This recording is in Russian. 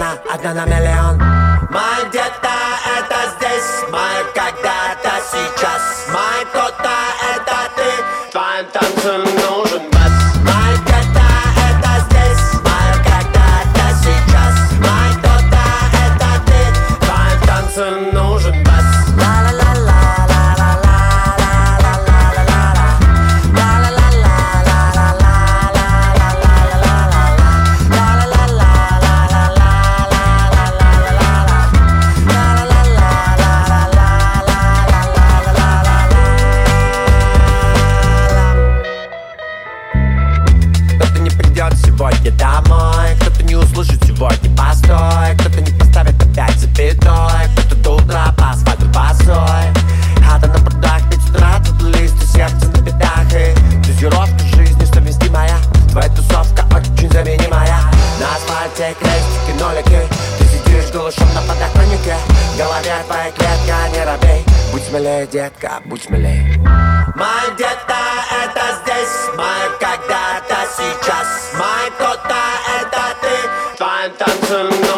она одна на миллион. Мой где-то это здесь, мой когда-то сейчас, мой кто-то это ты, твоим танцам нужен бас. Мой где-то это здесь, мой когда-то сейчас, мой кто-то это ты, твоим танцам нужен бас. Сегодня домой, кто-то не услышит сегодня постой, кто-то не поставит опять запятой, кто-то до утра по асфальту босой. Хата на продах, 5 утра, тут листья, сердце на бедах. И дозировка жизни совместимая, твоя тусовка очень заменимая. На асфальте крестики, нолики, ты сидишь голышом на подоконнике, в голове твоя клетка, не робей. Будь смелее, детка, будь смелее. Мой где-то это здесь, мой когда-то сейчас, мой кто-то это ты, твоим танцам